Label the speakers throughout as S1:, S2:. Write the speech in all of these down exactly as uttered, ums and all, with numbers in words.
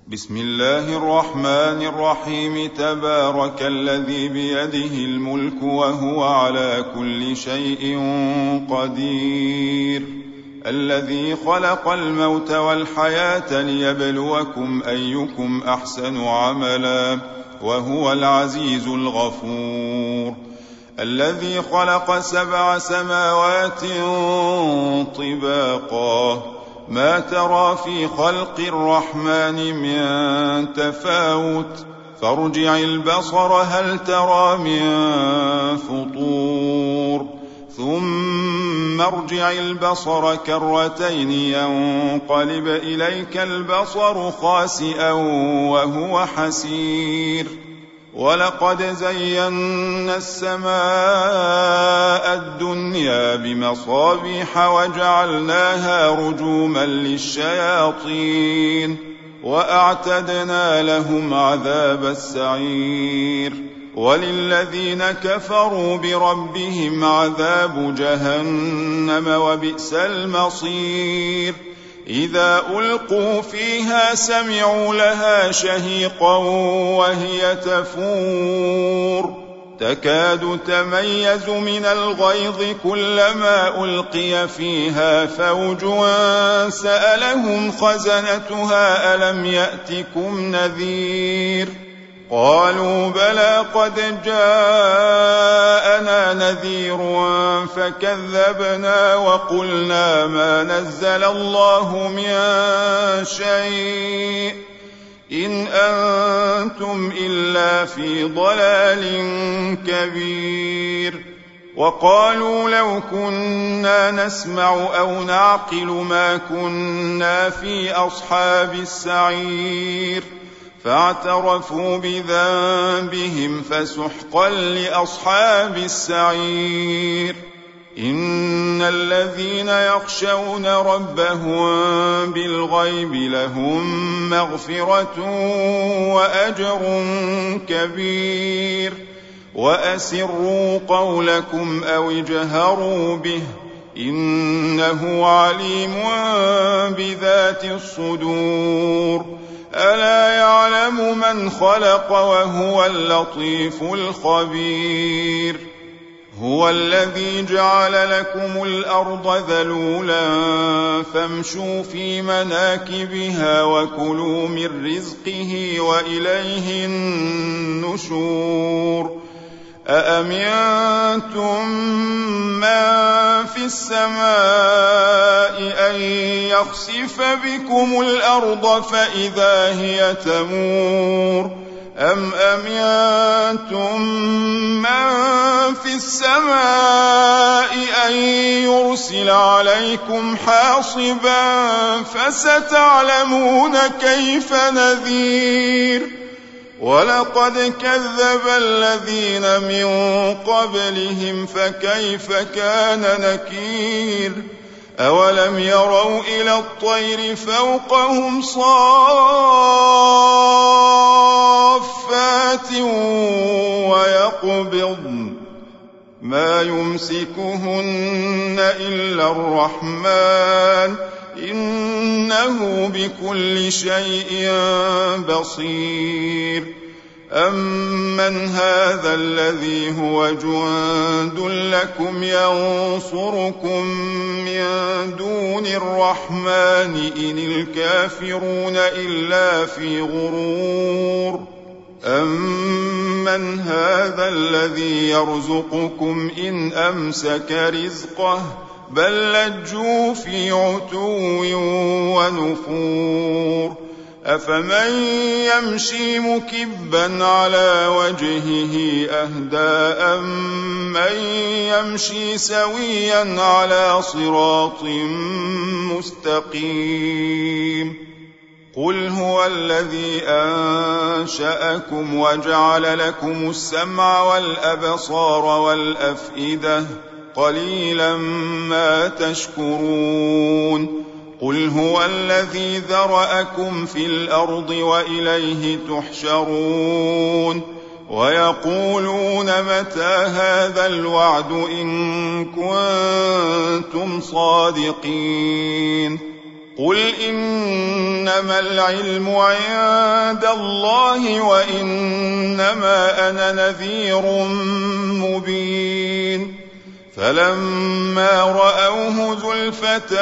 S1: بسم الله الرحمن الرحيم. تبارك الذي بيده الملك وهو على كل شيء قدير، الذي خلق الموت والحياة ليبلوكم أيكم أحسن عملا، وهو العزيز الغفور، الذي خلق سبع سماوات طباقا، ما ترى في خلق الرحمن من تفاوت، فارجع البصر هل ترى من فطور، ثم ارجع البصر كرتين ينقلب إليك البصر خاسئا وهو حسير، ولقد زينا السماء الدنيا بمصابيح وجعلناها رجوما للشياطين، وأعتدنا لهم عذاب السعير، وللذين كفروا بربهم عذاب جهنم وبئس المصير. إذا ألقوا فيها سمعوا لها شهيقا وهي تفور، تكاد تميز من الغيظ كلما ألقي فيها فوج سألهم خزنتها ألم يأتكم نذير، قالوا بلى قد جاءنا نذير فكذبنا وقلنا ما نزل الله من شيء إن أنتم إلا في ضلال كبير. وقالوا لو كنا نسمع أو نعقل ما كنا في أصحاب السعير، فاعترفوا بذنبهم فسحقا لأصحاب السعير. إن الذين يخشون ربهم بالغيب لهم مغفرة وأجر كبير. وأسروا قولكم أو اجهروا به إنه عليم بذات الصدور. ألا يعلم من خلق وهو اللطيف الخبير. هو الذي جعل لكم الأرض ذلولا فامشوا في مناكبها وكلوا من رزقه وإليه النشور. أأمنتم من في السماء أن يخسف بكم الأرض فإذا هي تمور، أم أمنتم من في السماء أن يرسل عليكم حاصبا فستعلمون كيف نذير. ولقد كذب الذين من قبلهم فكيف كان نكير. أولم يروا إلى الطير فوقهم صافات ويقبضن ما يمسكهن إلا الرحمن إنه بكل شيء بصير. أمن هذا الذي هو جند لكم ينصركم من دون الرحمن إن الكافرون إلا في غرور. أمن هذا الذي يرزقكم إن أمسك رزقه بل لجوا في عتو ونفور. أفمن يمشي مكبا على وجهه أهدى أمن يمشي سويا على صراط مستقيم. قل هو الذي أنشأكم وجعل لكم السمع والأبصار والأفئدة قليلا ما تشكرون. قل هو الذي ذرأكم في الأرض وإليه تحشرون. ويقولون متى هذا الوعد إن كنتم صادقين. قل إنما العلم عند الله وإنما أنا نذير مبين فلما رأوه زلفة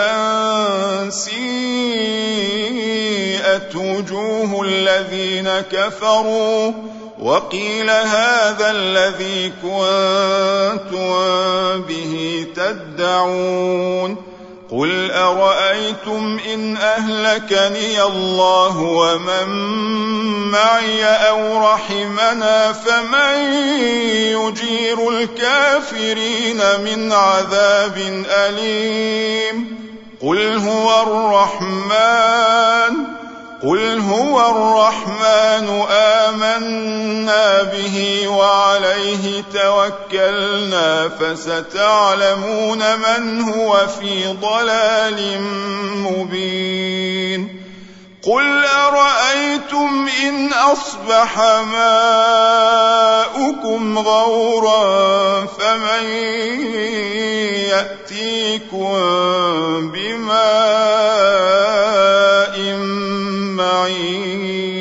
S1: سيئت وجوه الذين كفروا وقيل هذا الذي كنتم به تدعون قل أرأيتم إن أهلكني الله ومن معي أو رحمنا فمن يجير الكافرين من عذاب أليم قل هو الرحمن قل هو الرحمن آمنا به وعليه توكلنا فستعلمون من هو في ضلال مبين قل أرأيتم إن أصبح ماؤكم غورا فمن يأتيكم بماء معين